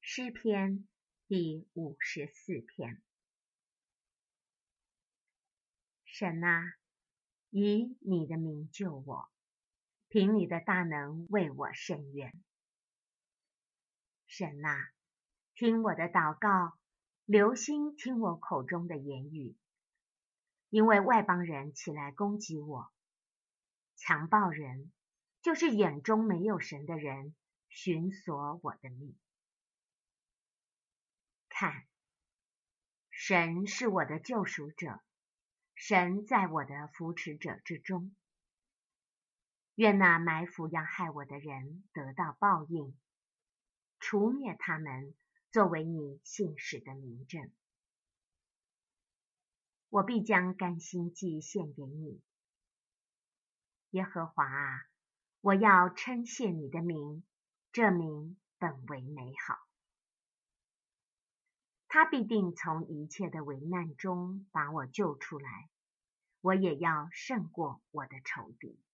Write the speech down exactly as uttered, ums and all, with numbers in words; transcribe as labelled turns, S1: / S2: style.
S1: 诗篇第五十四篇。神啊，以你的名救我，凭你的大能为我伸冤。神啊，听我的祷告，留心听我口中的言语，因为外邦人起来攻击我，强暴人，就是眼中没有神的人，寻索我的命。看，神是我的救赎者，神在我的扶持者之中。愿那埋伏要害我的人得到报应，除灭他们，作为你信使的明证。我必将甘心祭献给你。耶和华啊，我要称谢你的名，这名本为美好。他必定从一切的危难中把我救出来，我也要胜过我的仇敌。